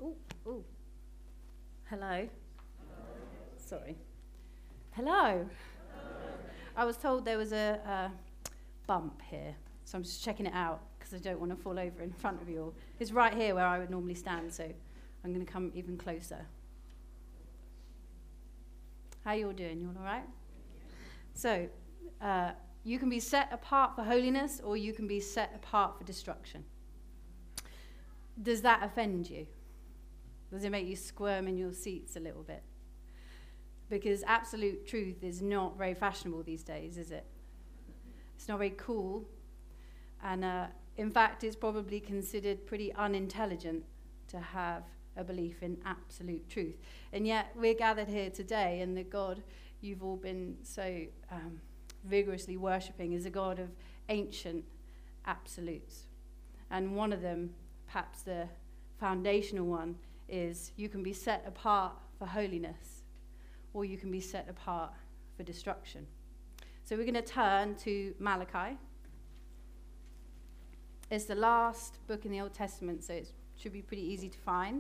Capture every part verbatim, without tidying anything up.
Oh, oh. Hello. Sorry. Hello. I was told there was a, a bump here, so I'm just checking it out because I don't want to fall over in front of you all. It's right here where I would normally stand, so I'm going to come even closer. How you all doing? You all all right? So, uh, you can be set apart for holiness, or you can be set apart for destruction. Does that offend you? Does it make you squirm in your seats a little bit? Because absolute truth is not very fashionable these days, is it? It's not very cool. And uh, in fact, it's probably considered pretty unintelligent to have a belief in absolute truth. And yet, we're gathered here today, and the God you've all been so um, vigorously worshipping is a God of ancient absolutes. And one of them, perhaps the foundational one, is you can be set apart for holiness, or you can be set apart for destruction. So we're going to turn to Malachi. It's the last book in the Old Testament, so it should be pretty easy to find.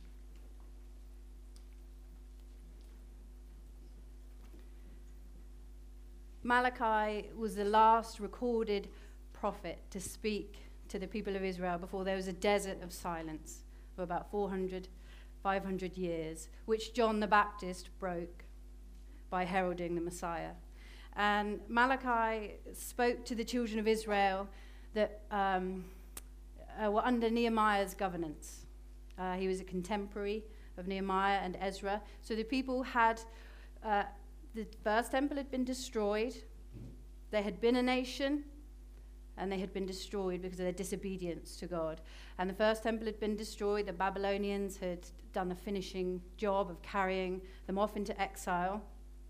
Malachi was the last recorded prophet to speak to the people of Israel before there was a desert of silence for about four hundred, five hundred years, which John the Baptist broke by heralding the Messiah. And Malachi spoke to the children of Israel that um, uh, were under Nehemiah's governance. Uh, he was a contemporary of Nehemiah and Ezra. So the people had, uh, the first temple had been destroyed. They had been a nation, and they had been destroyed because of their disobedience to God. And the first temple had been destroyed. The Babylonians had done a finishing job of carrying them off into exile.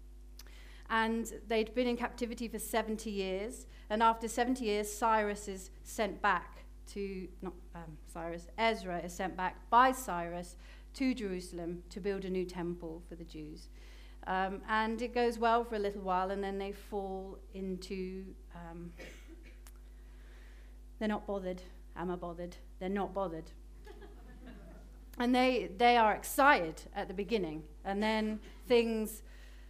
And they'd been in captivity for seventy years. And after seventy years, Cyrus is sent back to, not um, Cyrus, Ezra is sent back by Cyrus to Jerusalem to build a new temple for the Jews. Um, and it goes well for a little while, and then they fall into... Um, They're not bothered. Am I bothered? They're not bothered. And they they are excited at the beginning. And then things,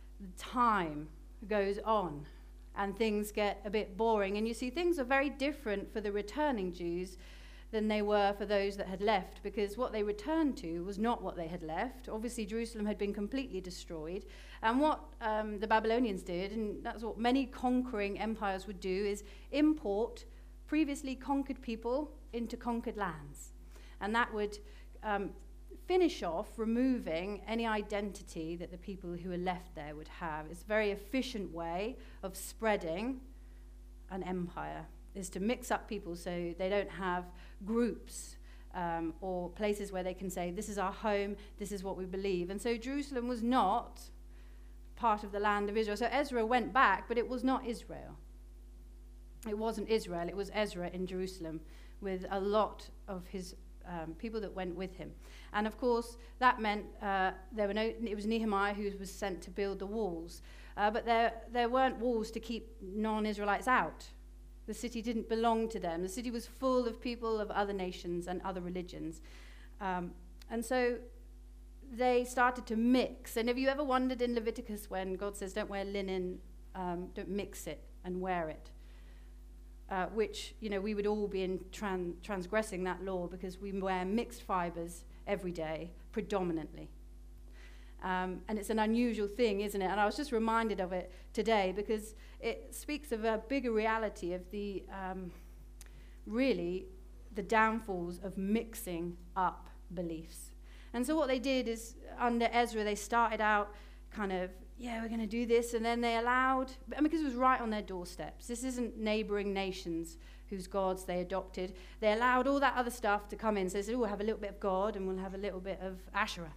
time goes on. And things get a bit boring. And you see, things are very different for the returning Jews than they were for those that had left. Because what they returned to was not what they had left. Obviously, Jerusalem had been completely destroyed. And what um, the Babylonians did, and that's what many conquering empires would do, is import previously conquered people into conquered lands. And that would um, finish off removing any identity that the people who are left there would have. It's a very efficient way of spreading an empire, is to mix up people so they don't have groups um, or places where they can say, this is our home, this is what we believe. And so Jerusalem was not part of the land of Israel. So Ezra went back, but it was not Israel. It wasn't Israel, it was Ezra in Jerusalem with a lot of his um, people that went with him. And of course, that meant uh, there were no, it was Nehemiah who was sent to build the walls. Uh, but there, there weren't walls to keep non-Israelites out. The city didn't belong to them. The city was full of people of other nations and other religions. Um, and so they started to mix. And have you ever wondered in Leviticus when God says, don't wear linen, um, don't mix it and wear it? Uh, which, you know, we would all be in tran- transgressing that law because we wear mixed fibers every day, predominantly. Um, and it's an unusual thing, isn't it? And I was just reminded of it today because it speaks of a bigger reality of the, um, really, the downfalls of mixing up beliefs. And so what they did is, under Ezra, they started out kind of, yeah, we're going to do this, and then they allowed, and because it was right on their doorsteps. This isn't neighboring nations whose gods they adopted. They allowed all that other stuff to come in. So they said, oh, we'll have a little bit of God, and we'll have a little bit of Asherah.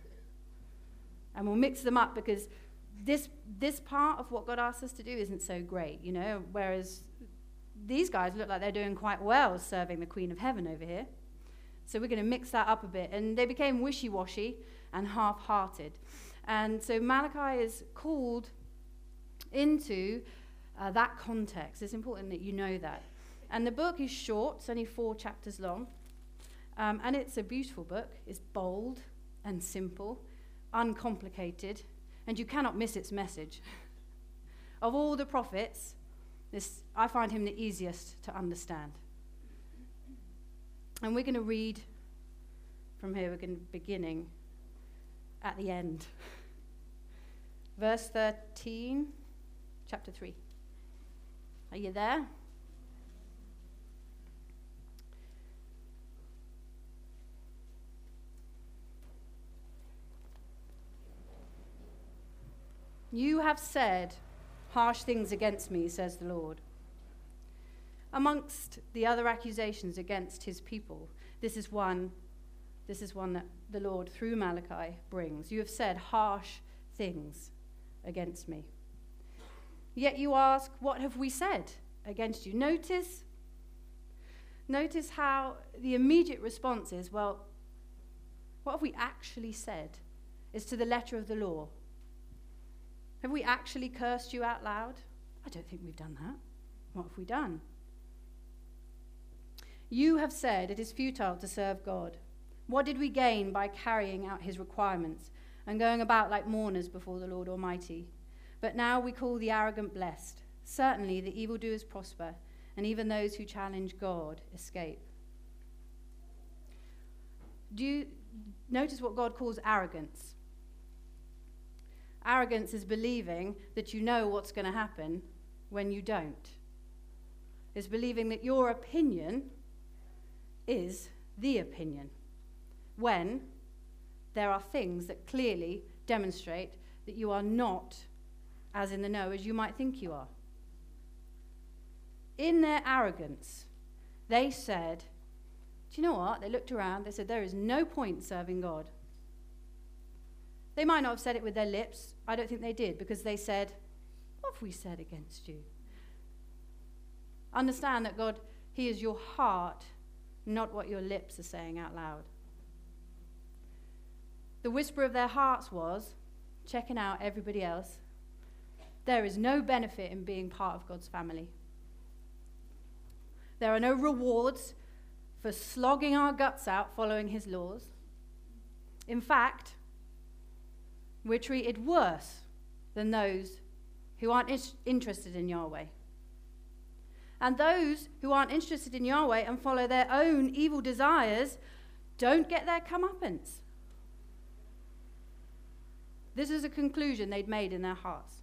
And we'll mix them up because this this part of what God asked us to do isn't so great, you know, whereas these guys look like they're doing quite well serving the Queen of Heaven over here. So we're going to mix that up a bit. And they became wishy-washy and half-hearted. And so Malachi is called into uh, that context. It's important that you know that. And the book is short. It's only four chapters long. Um, and it's a beautiful book. It's bold and simple, uncomplicated, and you cannot miss its message. Of all the prophets, this, I find him the easiest to understand. And we're going to read from here, we're going to beginning at the end. Verse thirteen, chapter three. Are you there? You have said harsh things against me, says the Lord. Amongst the other accusations against his people, this is one, this is one that the Lord through Malachi brings. You have said harsh things against me. Yet you ask, what have we said against you? Notice, notice how the immediate response is, well, what have we actually said is to the letter of the law. Have we actually cursed you out loud? I don't think we've done that. What have we done? You have said it is futile to serve God. What did we gain by carrying out his requirements and going about like mourners before the Lord Almighty? But now we call the arrogant blessed. Certainly the evildoers prosper, and even those who challenge God escape. Do you notice what God calls arrogance? Arrogance is believing that you know what's going to happen when you don't. It's believing that your opinion is the opinion, when there are things that clearly demonstrate that you are not as in the know as you might think you are. In their arrogance, they said, do you know what? They looked around, they said, there is no point serving God. They might not have said it with their lips. I don't think they did, because they said, what have we said against you? Understand that God, he is your heart, not what your lips are saying out loud. The whisper of their hearts was, checking out everybody else, there is no benefit in being part of God's family. There are no rewards for slogging our guts out following his laws. In fact, we're treated worse than those who aren't is- interested in Yahweh. And those who aren't interested in Yahweh and follow their own evil desires don't get their comeuppance. This is a conclusion they'd made in their hearts.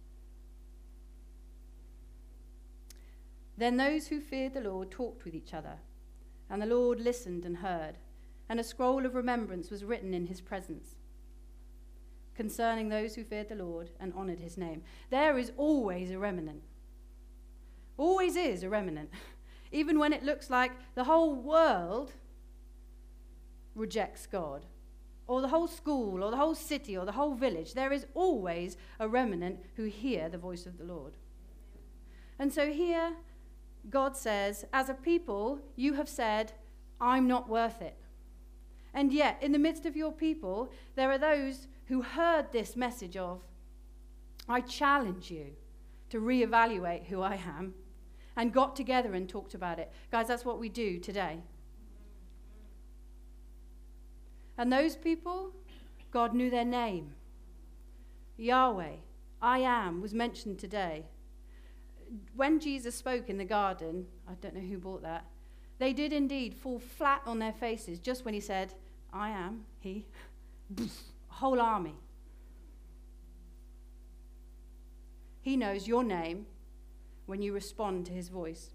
Then those who feared the Lord talked with each other, and the Lord listened and heard, and a scroll of remembrance was written in his presence concerning those who feared the Lord and honored his name. There is always a remnant. Always is a remnant. Even when it looks like the whole world rejects God, or the whole school, or the whole city, or the whole village, there is always a remnant who hear the voice of the Lord. And so here, God says, as a people, you have said, I'm not worth it. And yet, in the midst of your people, there are those who heard this message of, I challenge you to reevaluate who I am, and got together and talked about it. Guys, that's what we do today. And those people, God knew their name. Yahweh, I am, was mentioned today. When Jesus spoke in the garden, I don't know who brought that, they did indeed fall flat on their faces just when he said, I am, he, a whole army. He knows your name when you respond to his voice.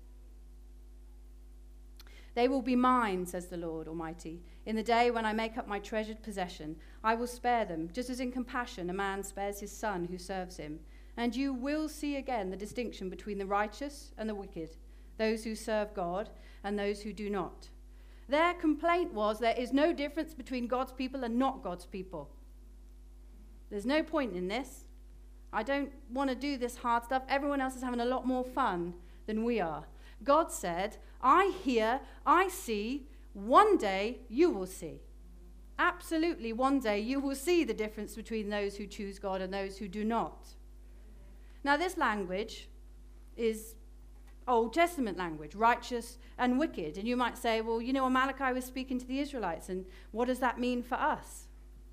They will be mine, says the Lord Almighty. In the day when I make up my treasured possession, I will spare them, just as in compassion a man spares his son who serves him. And you will see again the distinction between the righteous and the wicked, those who serve God and those who do not. Their complaint was there is no difference between God's people and not God's people. There's no point in this. I don't want to do this hard stuff. Everyone else is having a lot more fun than we are. God said, I hear, I see, one day you will see. Absolutely, one day you will see the difference between those who choose God and those who do not. Now, this language is Old Testament language, righteous and wicked. And you might say, well, you know, Malachi was speaking to the Israelites, and what does that mean for us?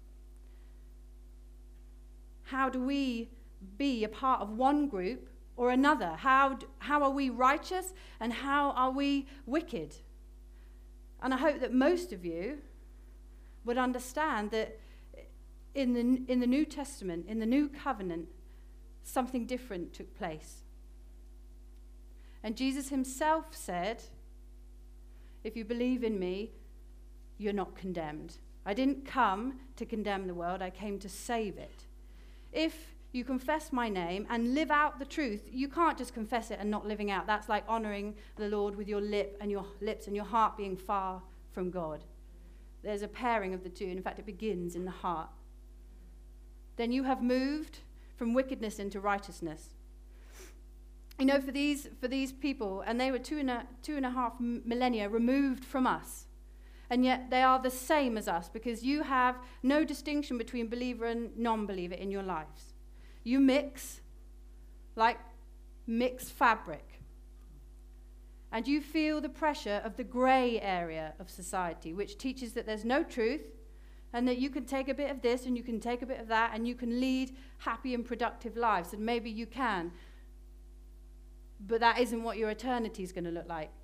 How do we be a part of one group or another? How, how are we righteous and how are we wicked? And I hope that most of you would understand that in the, in the New Testament, in the New Covenant, something different took place. And Jesus himself said, if you believe in me, you're not condemned. I didn't come to condemn the world, I came to save it. If you confess my name and live out the truth, you can't just confess it and not living out. That's like honoring the Lord with your lip and your lips and your heart being far from God. There's a pairing of the two. In fact, it begins in the heart. Then you have moved from wickedness into righteousness. You know, for these for these people, and they were two and a two and a half millennia removed from us, and yet they are the same as us because you have no distinction between believer and non-believer in your lives. You mix like mixed fabric, and you feel the pressure of the grey area of society, which teaches that there's no truth, and that you can take a bit of this and you can take a bit of that, and you can lead happy and productive lives, and maybe you can. But that isn't what your eternity is going to look like.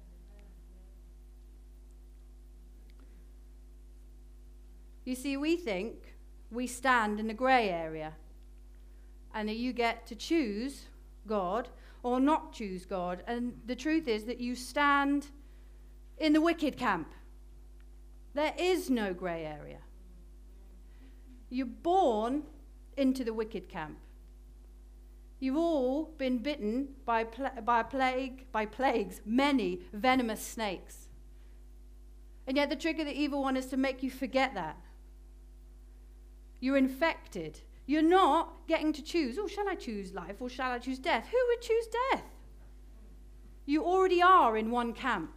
You see, we think we stand in the grey area and that you get to choose God or not choose God. And the truth is that you stand in the wicked camp. There is no grey area. You're born into the wicked camp. You've all been bitten by, pl- by plague, by plagues, many venomous snakes. And yet the trick of the evil one is to make you forget that. You're infected. You're not getting to choose, oh, shall I choose life or shall I choose death? Who would choose death? You already are in one camp.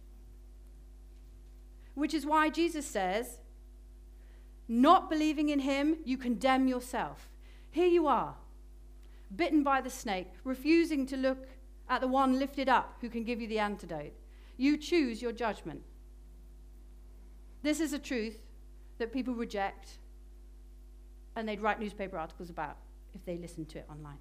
Which is why Jesus says, not believing in him, you condemn yourself. Here you are, bitten by the snake, refusing to look at the one lifted up who can give you the antidote. You choose your judgment. This is a truth that people reject, and they'd write newspaper articles about if they listened to it online.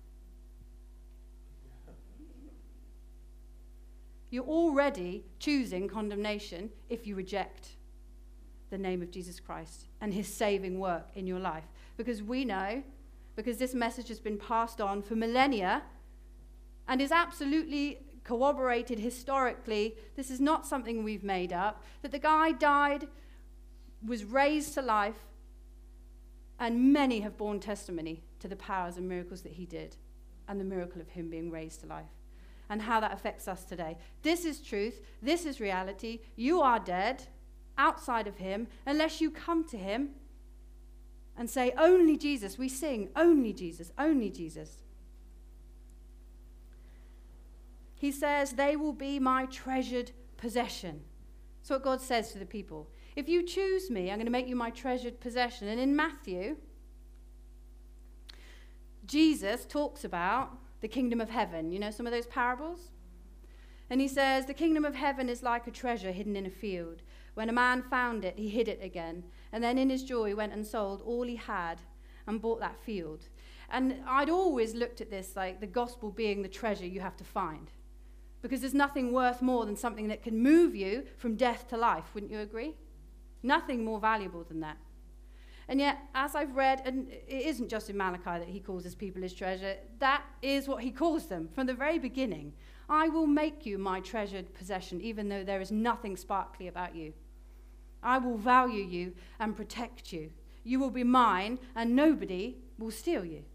You're already choosing condemnation if you reject the name of Jesus Christ and his saving work in your life. Because we know, because this message has been passed on for millennia and is absolutely corroborated historically, this is not something we've made up, that the guy died, was raised to life, and many have borne testimony to the powers and miracles that he did and the miracle of him being raised to life and how that affects us today. This is truth. This is reality. You are dead outside of him unless you come to him and say, only Jesus. We sing, only Jesus, only Jesus. He says, they will be my treasured possession. That's what God says to the people. If you choose me, I'm going to make you my treasured possession. And in Matthew, Jesus talks about the kingdom of heaven. You know some of those parables? And he says, the kingdom of heaven is like a treasure hidden in a field. When a man found it, he hid it again. And then in his joy went and sold all he had and bought that field. And I'd always looked at this like the gospel being the treasure you have to find. Because there's nothing worth more than something that can move you from death to life. Wouldn't you agree? Nothing more valuable than that. And yet, as I've read, and it isn't just in Malachi that he calls his people his treasure, that is what he calls them from the very beginning. I will make you my treasured possession, even though there is nothing sparkly about you. I will value you and protect you. You will be mine, and nobody will steal you.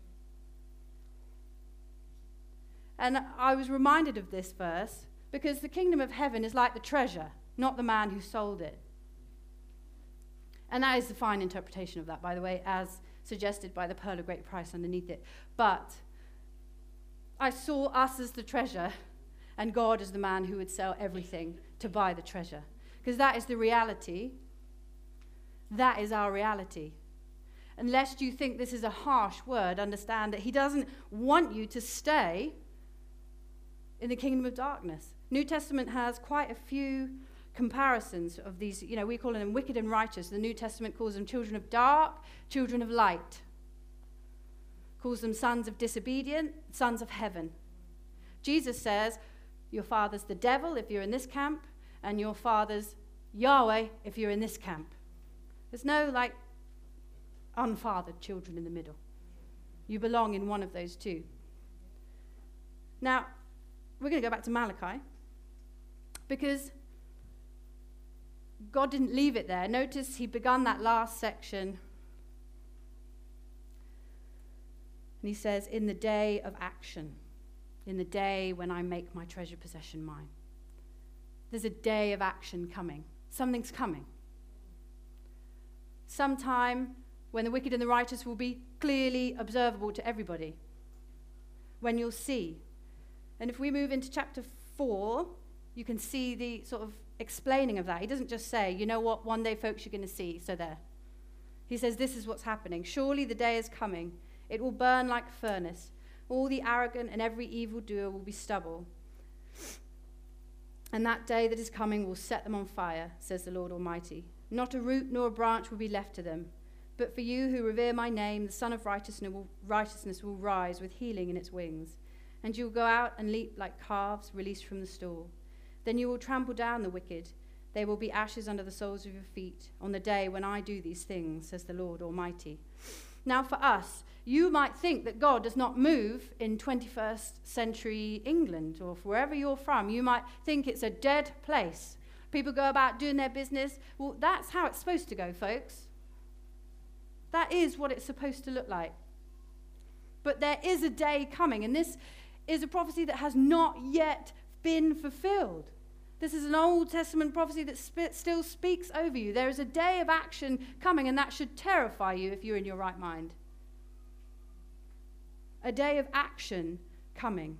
And I was reminded of this verse because the kingdom of heaven is like the treasure, not the man who sold it. And that is the fine interpretation of that, by the way, as suggested by the pearl of great price underneath it. But I saw us as the treasure and God as the man who would sell everything to buy the treasure. Because that is the reality. That is our reality. And lest you think this is a harsh word, understand that he doesn't want you to stay in the kingdom of darkness. New Testament has quite a few comparisons of these, you know, we call them wicked and righteous. The New Testament calls them children of dark, children of light. Calls them sons of disobedience, sons of heaven. Jesus says, your father's the devil if you're in this camp, and your father's Yahweh if you're in this camp. There's no, like, unfathered children in the middle. You belong in one of those two. Now, we're going to go back to Malachi, because God didn't leave it there. Notice he begun that last section, and he says, in the day of action, in the day when I make my treasure possession mine. There's a day of action coming. Something's coming. Sometime when the wicked and the righteous will be clearly observable to everybody. When you'll see. And if we move into chapter four, you can see the sort of explaining of that. He doesn't just say, you know what, one day, folks, you're going to see, so there. He says, this is what's happening. Surely the day is coming. It will burn like a furnace. All the arrogant and every evildoer will be stubble. And that day that is coming will set them on fire, says the Lord Almighty. Not a root nor a branch will be left to them. But for you who revere my name, the Son of Righteousness will, righteousness will rise with healing in its wings. And you will go out and leap like calves released from the stall. Then you will trample down the wicked. They will be ashes under the soles of your feet on the day when I do these things, says the Lord Almighty. Now for us, you might think that God does not move in twenty-first century England, or wherever you're from. You might think it's a dead place. People go about doing their business. Well, that's how it's supposed to go, folks. That is what it's supposed to look like. But there is a day coming, and this is a prophecy that has not yet been fulfilled. This is an Old Testament prophecy that sp- still speaks over you. There is a day of action coming, and that should terrify you if you're in your right mind. A day of action coming.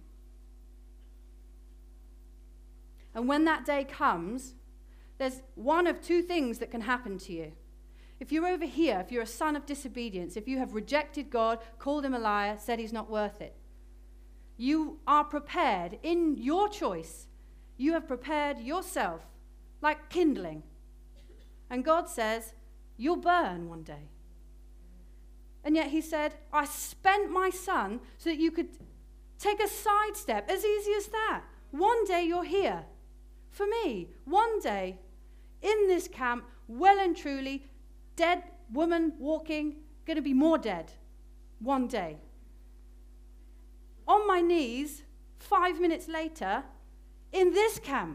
And when that day comes, there's one of two things that can happen to you. If you're over here, if you're a son of disobedience, if you have rejected God, called him a liar, said he's not worth it, you are prepared in your choice. You have prepared yourself like kindling. And God says, you'll burn one day. And yet he said, I spent my son so that you could take a sidestep, as easy as that. One day you're here. For me, one day in this camp, well and truly, dead woman walking, going to be more dead. One day. On my knees, five minutes later, in this camp.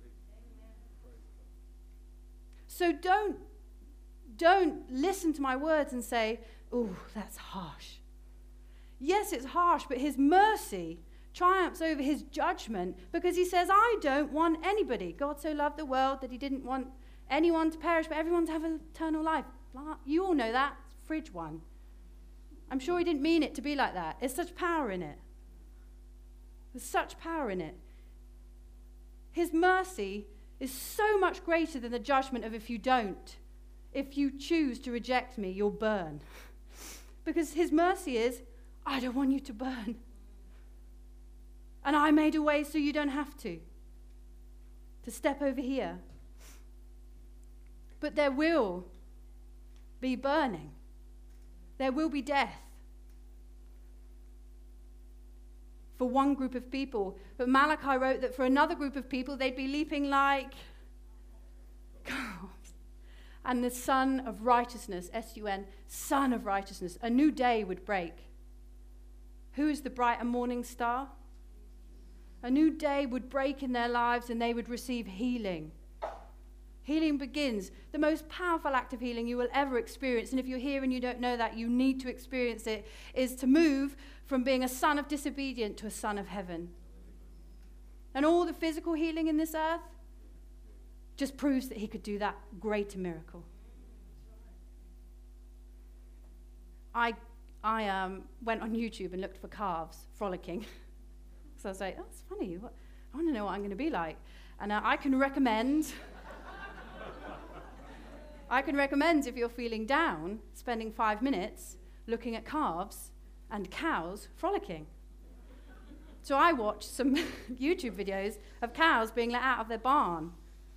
So don't, don't listen to my words and say, oh, that's harsh. Yes, it's harsh, but his mercy triumphs over his judgment because he says, I don't want anybody. God so loved the world that he didn't want anyone to perish, but everyone to have eternal life. You all know that. It's fridge one. I'm sure he didn't mean it to be like that. There's such power in it. There's such power in it. His mercy is so much greater than the judgment of if you don't. If you choose to reject me, you'll burn. Because his mercy is, I don't want you to burn. And I made a way so you don't have to. To step over here. But there will be burning. There will be death. For one group of people. But Malachi wrote that for another group of people, they'd be leaping like calves. And the Son of Righteousness, S U N, Son of Righteousness, a new day would break. Who is the bright and morning star? A new day would break in their lives and they would receive healing. Healing begins. The most powerful act of healing you will ever experience, and if you're here and you don't know that, you need to experience it, is to move from being a son of disobedience to a son of heaven. And all the physical healing in this earth just proves that he could do that greater miracle. I, I um, went on YouTube and looked for calves frolicking. So I was like, oh, that's funny. What? I want to know what I'm going to be like. And uh, I can recommend... I can recommend, if you're feeling down, spending five minutes looking at calves and cows frolicking. So I watched some YouTube videos of cows being let out of their barn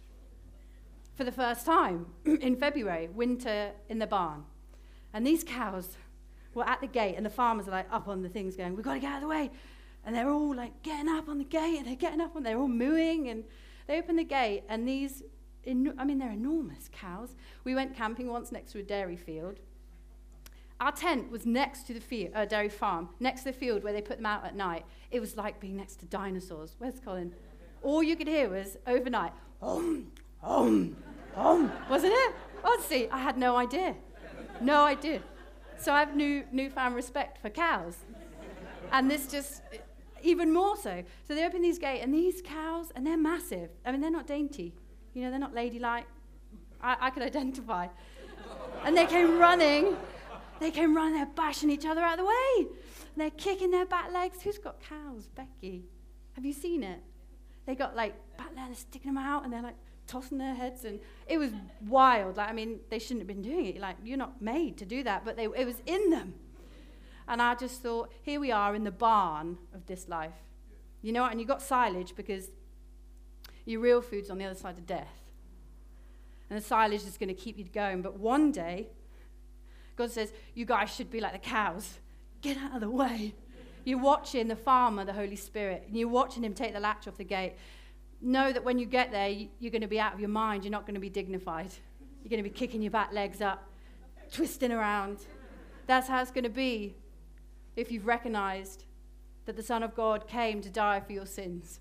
for the first time in February, winter in the barn. And these cows were at the gate, and the farmers are like up on the things going, we've got to get out of the way. And they're all like getting up on the gate, and they're getting up, and they're all mooing, and they open the gate, and these, eno- I mean, they're enormous cows. We went camping once next to a dairy field. Our tent was next to the field, uh, dairy farm, next to the field where they put them out at night. It was like being next to dinosaurs. Where's Colin? All you could hear was overnight, um, um, um, wasn't it? Honestly, I had no idea. No idea. So I have new newfound respect for cows. And this just, even more so. So they open these gates, and these cows, and they're massive. I mean, they're not dainty. You know, they're not ladylike. I, I could identify. And they came running. They came running, they're bashing each other out of the way. And they're kicking their back legs. Who's got cows? Becky. Have you seen it? They got like back legs, sticking them out, and they're like tossing their heads. And it was wild. Like, I mean, they shouldn't have been doing it. Like, you're not made to do that, but they, it was in them. And I just thought, here we are in the barn of this life. You know what? And you got silage because your real food's on the other side of death. And the silage is going to keep you going. But one day, God says, you guys should be like the cows. Get out of the way. You're watching the farmer, the Holy Spirit, and you're watching him take the latch off the gate. Know that when you get there, you're going to be out of your mind. You're not going to be dignified. You're going to be kicking your back legs up, twisting around. That's how it's going to be if you've recognized that the Son of God came to die for your sins.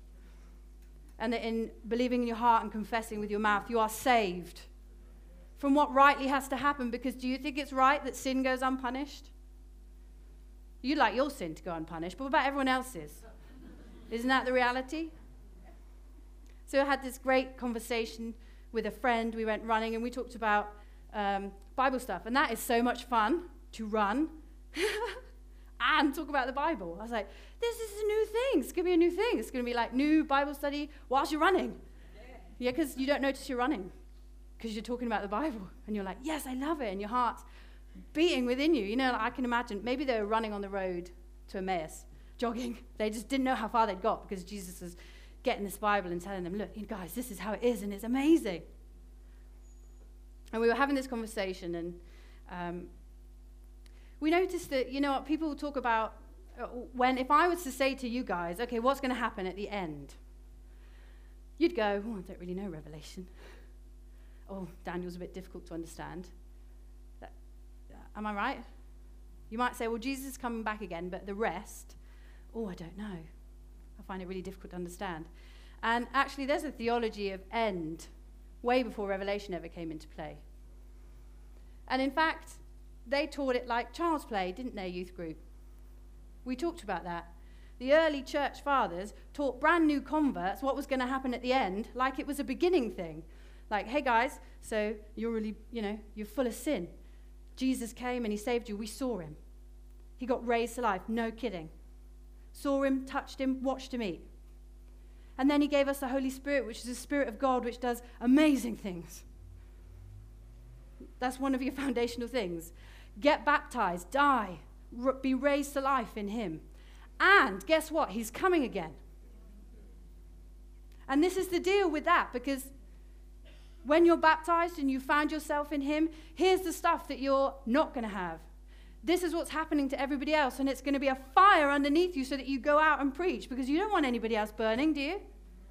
And that in believing in your heart and confessing with your mouth, you are saved from what rightly has to happen. Because do you think it's right that sin goes unpunished? You'd like your sin to go unpunished, but what about everyone else's? Isn't that the reality? So I had this great conversation with a friend. We went running, and we talked about um, Bible stuff. And that is so much fun, to run and talk about the Bible. I was like, this is a new thing. It's going to be a new thing. It's going to be like new Bible study whilst you're running. Yeah, because you don't notice you're running, because you're talking about the Bible, and you're like, yes, I love it, and your heart's beating within you. You know, like I can imagine, maybe they were running on the road to Emmaus, jogging. They just didn't know how far they'd got, because Jesus was getting this Bible and telling them, look, you guys, this is how it is, and it's amazing. And we were having this conversation, and um, we noticed that, you know what, people talk about, uh, when, if I was to say to you guys, okay, what's going to happen at the end? You'd go, oh, I don't really know Revelation. Oh, Daniel's a bit difficult to understand. That, uh, am I right? You might say, well, Jesus is coming back again, but the rest, oh, I don't know. I find it really difficult to understand. And actually, there's a theology of end way before Revelation ever came into play. And in fact, they taught it like child's play, didn't they, youth group? We talked about that. The early church fathers taught brand new converts what was going to happen at the end, like it was a beginning thing. Like, hey guys, so you're really, you know, you're full of sin. Jesus came and he saved you. We saw him. He got raised to life. No kidding. Saw him, touched him, watched him eat. And then he gave us the Holy Spirit, which is the Spirit of God, which does amazing things. That's one of your foundational things. Get baptized, die, r- be raised to life in him. And guess what? He's coming again. And this is the deal with that, because when you're baptized and you found yourself in him, here's the stuff that you're not going to have. This is what's happening to everybody else, and it's going to be a fire underneath you so that you go out and preach, because you don't want anybody else burning, do you?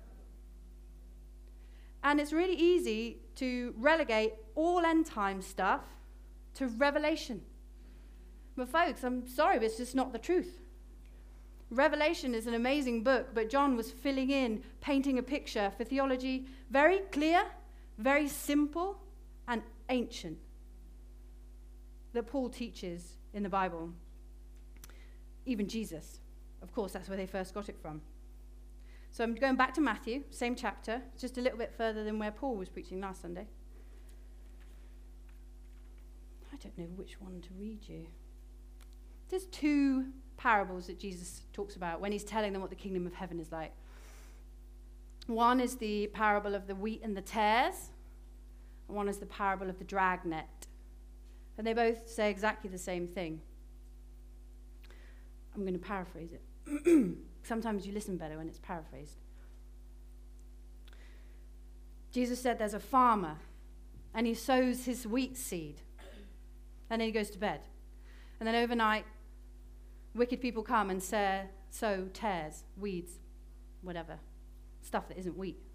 And it's really easy to relegate all end time stuff to Revelation. But folks, I'm sorry, but it's just not the truth. Revelation is an amazing book, but John was filling in, painting a picture for theology, very clear, very simple, and ancient, that Paul teaches in the Bible. Even Jesus. Of course, that's where they first got it from. So I'm going back to Matthew, same chapter, just a little bit further than where Paul was preaching last Sunday. I don't know which one to read you. There's two parables that Jesus talks about when he's telling them what the kingdom of heaven is like. One is the parable of the wheat and the tares, and one is the parable of the dragnet. And they both say exactly the same thing. I'm going to paraphrase it. Sometimes you listen better when it's paraphrased. Jesus said there's a farmer, and he sows his wheat seed, and then he goes to bed. And then overnight, wicked people come and sow, sow tares, weeds, whatever, stuff that isn't wheat.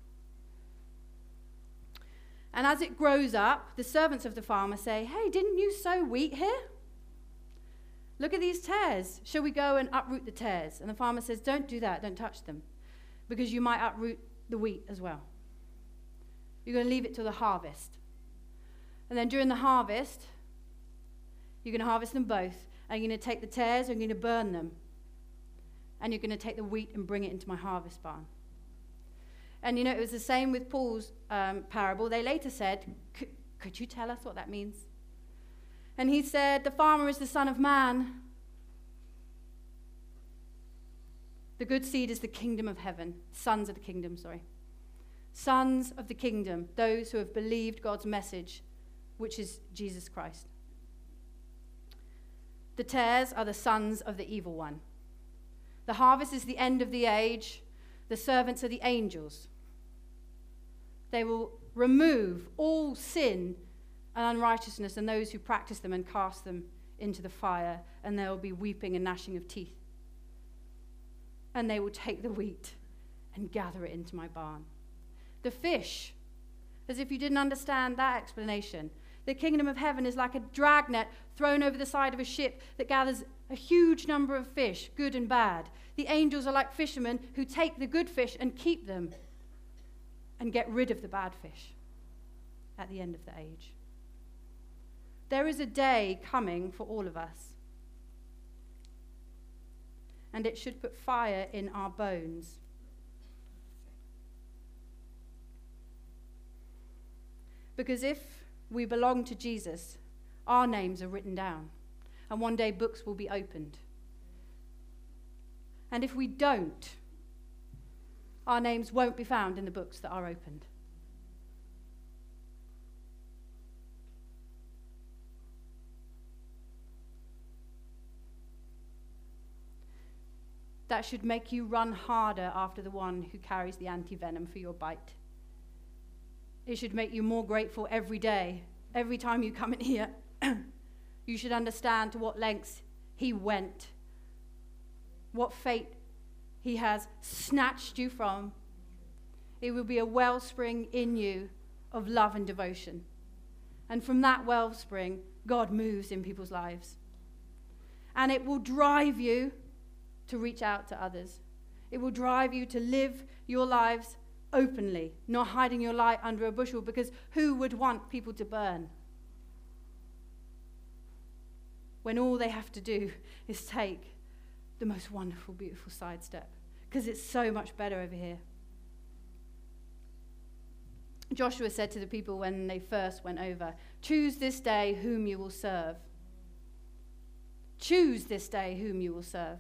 And as it grows up, the servants of the farmer say, hey, didn't you sow wheat here? Look at these tares. Shall we go and uproot the tares? And the farmer says, don't do that, don't touch them, because you might uproot the wheat as well. You're going to leave it till the harvest. And then during the harvest, you're going to harvest them both, and you're going to take the tares and you're going to burn them. And you're going to take the wheat and bring it into my harvest barn. And you know, it was the same with Paul's um, parable. They later said, could you tell us what that means? And he said, the farmer is the son of man. The good seed is the kingdom of heaven. Sons of the kingdom, sorry. Sons of the kingdom, those who have believed God's message, which is Jesus Christ. The tares are the sons of the evil one. The harvest is the end of the age. The servants are the angels. They will remove all sin and unrighteousness and those who practice them and cast them into the fire, and there will be weeping and gnashing of teeth. And they will take the wheat and gather it into my barn. The fish, as if you didn't understand that explanation, the kingdom of heaven is like a dragnet thrown over the side of a ship that gathers a huge number of fish, good and bad. The angels are like fishermen who take the good fish and keep them and get rid of the bad fish at the end of the age. There is a day coming for all of us, and it should put fire in our bones. Because if we belong to Jesus, our names are written down, and one day books will be opened. And if we don't, our names won't be found in the books that are opened. That should make you run harder after the one who carries the anti-venom for your bite. It should make you more grateful every day. Every time you come in here, you should understand to what lengths he went, what fate he has snatched you from. It will be a wellspring in you of love and devotion. And from that wellspring, God moves in people's lives. And it will drive you to reach out to others. It will drive you to live your lives openly, not hiding your light under a bushel, because who would want people to burn when all they have to do is take the most wonderful, beautiful sidestep? Because it's so much better over here. Joshua said to the people when they first went over, choose this day whom you will serve. Choose this day whom you will serve.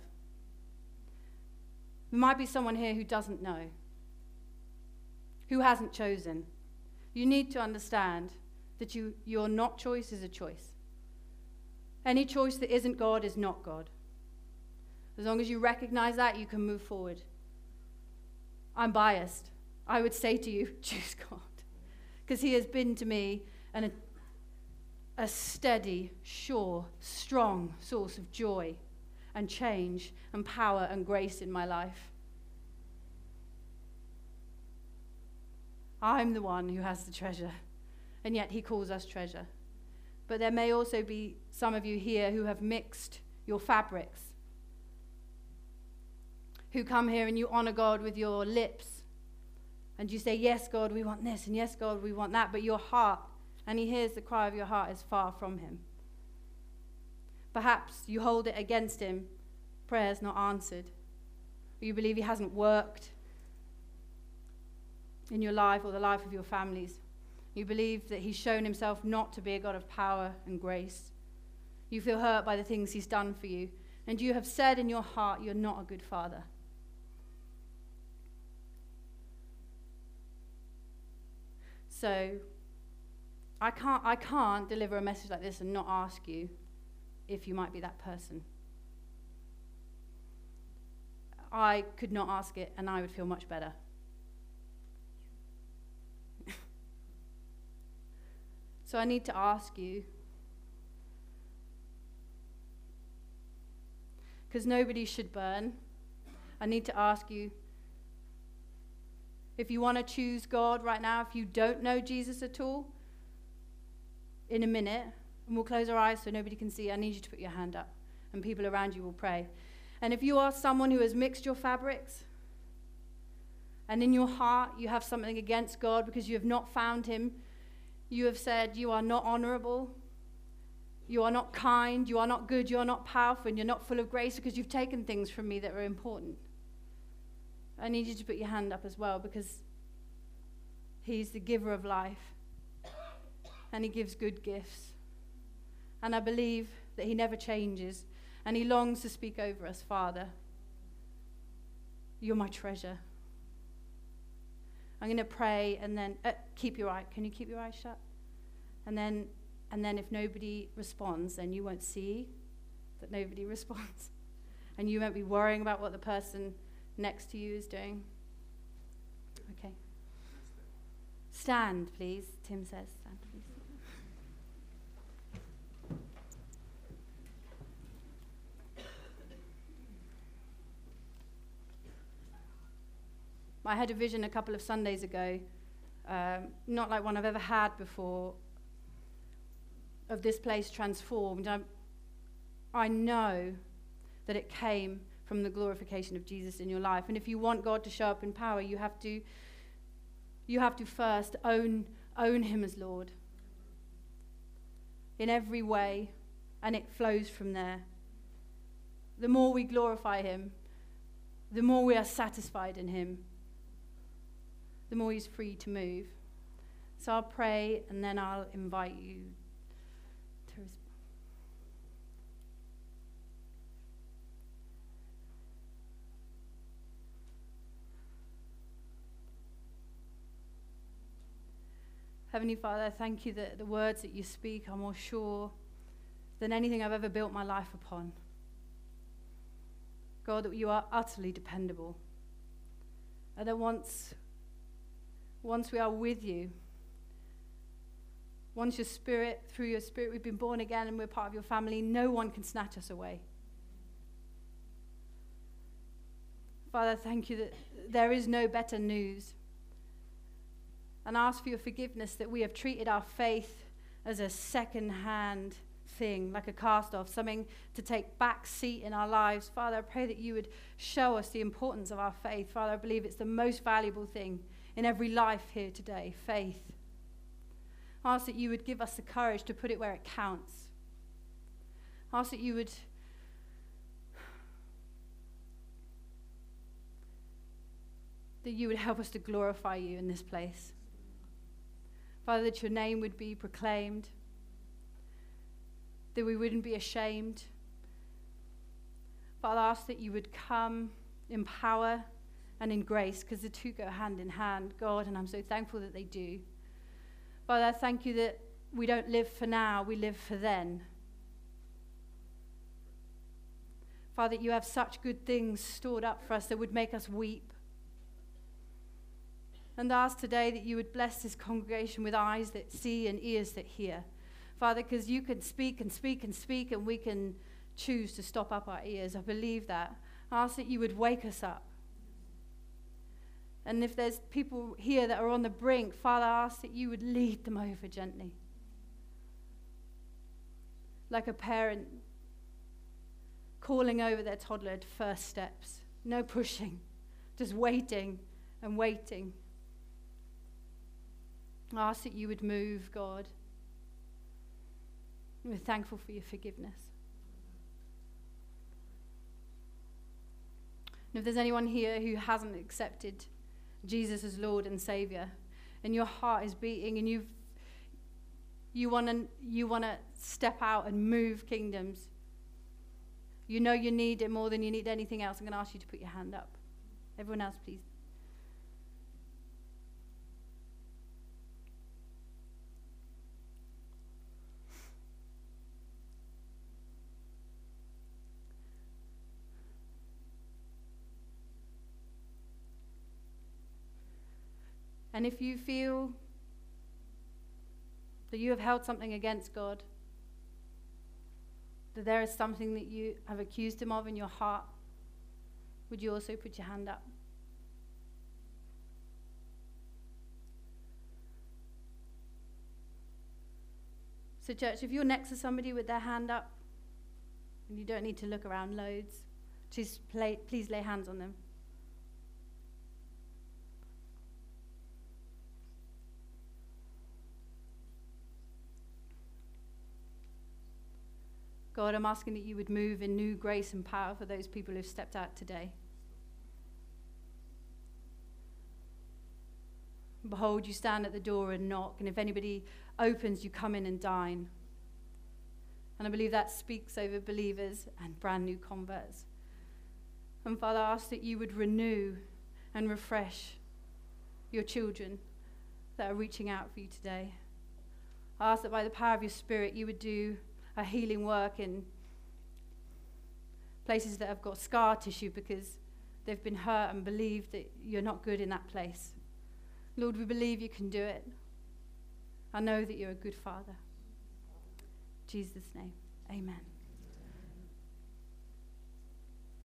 There might be someone here who doesn't know, who hasn't chosen. You need to understand that you, your not choice is a choice. Any choice that isn't God is not God. As long as you recognize that, you can move forward. I'm biased. I would say to you, choose God. Because he has been to me an, a, a steady, sure, strong source of joy and change and power and grace in my life. I'm the one who has the treasure, and yet he calls us treasure. But there may also be some of you here who have mixed your fabrics, who come here and you honor God with your lips, and you say, yes, God, we want this, and yes, God, we want that, but your heart, and he hears the cry of your heart, is far from him. Perhaps you hold it against him, prayers not answered. Or you believe he hasn't worked in your life or the life of your families. You believe that he's shown himself not to be a God of power and grace. You feel hurt by the things he's done for you, and you have said in your heart you're not a good father. So I can't, I can't deliver a message like this and not ask you if you might be that person. I could not ask it and I would feel much better. So I need to ask you, because nobody should burn, I need to ask you, if you want to choose God right now, if you don't know Jesus at all, in a minute, and we'll close our eyes so nobody can see, I need you to put your hand up, and people around you will pray. And if you are someone who has mixed your fabrics, and in your heart you have something against God because you have not found him, you have said you are not honorable, you are not kind, you are not good, you are not powerful, and you're not full of grace because you've taken things from me that are important. I need you to put your hand up as well, because he's the giver of life and he gives good gifts. And I believe that he never changes and he longs to speak over us. Father, you're my treasure. I'm going to pray and then uh, keep your eye. Can you keep your eyes shut? And then, and then if nobody responds, then you won't see that nobody responds. And you won't be worrying about what the person next to you is doing. Okay. Stand, please. Tim says, stand, please. I had a vision a couple of Sundays ago, um, not like one I've ever had before, of this place transformed. I, I know that it came from the glorification of Jesus in your life. And if you want God to show up in power, you have to, you have to first own, own him as Lord in every way, and it flows from there. The more we glorify him, the more we are satisfied in him, the more he's free to move. So I'll pray and then I'll invite you to respond. Heavenly Father, I thank you that the words that you speak are more sure than anything I've ever built my life upon. God, that you are utterly dependable. And that once Once we are with you, once your spirit, through your spirit, we've been born again and we're part of your family, no one can snatch us away. Father, thank you that there is no better news. And I ask for your forgiveness that we have treated our faith as a second-hand thing, like a cast-off, something to take back seat in our lives. Father, I pray that you would show us the importance of our faith. Father, I believe it's the most valuable thing in every life here today, faith. I ask that you would give us the courage to put it where it counts. I ask that you would that you would help us to glorify you in this place. Father, that your name would be proclaimed, that we wouldn't be ashamed. Father, I ask that you would come in power and in grace, because the two go hand in hand, God, and I'm so thankful that they do. Father, I thank you that we don't live for now, we live for then. Father, you have such good things stored up for us that would make us weep. And I ask today that you would bless this congregation with eyes that see and ears that hear. Father, because you can speak and speak and speak, and we can choose to stop up our ears. I believe that. I ask that you would wake us up. And if there's people here that are on the brink, Father, I ask that you would lead them over gently. Like a parent calling over their toddler at first steps. No pushing, just waiting and waiting. I ask that you would move, God. We're thankful for your forgiveness. And if there's anyone here who hasn't accepted Jesus as Lord and Savior, and your heart is beating, and you've you want to you want to step out and move kingdoms, you know you need it more than you need anything else, I'm going to ask you to put your hand up. Everyone else, please. And if you feel that you have held something against God, that there is something that you have accused him of in your heart, would you also put your hand up? So church, if you're next to somebody with their hand up, and you don't need to look around loads, just play, please lay hands on them. God, I'm asking that you would move in new grace and power for those people who've stepped out today. Behold, you stand at the door and knock, and if anybody opens, you come in and dine. And I believe that speaks over believers and brand new converts. And Father, I ask that you would renew and refresh your children that are reaching out for you today. I ask that by the power of your Spirit, you would do a healing work in places that have got scar tissue because they've been hurt and believe that you're not good in that place. Lord, we believe you can do it. I know that you're a good Father. In Jesus' name, amen.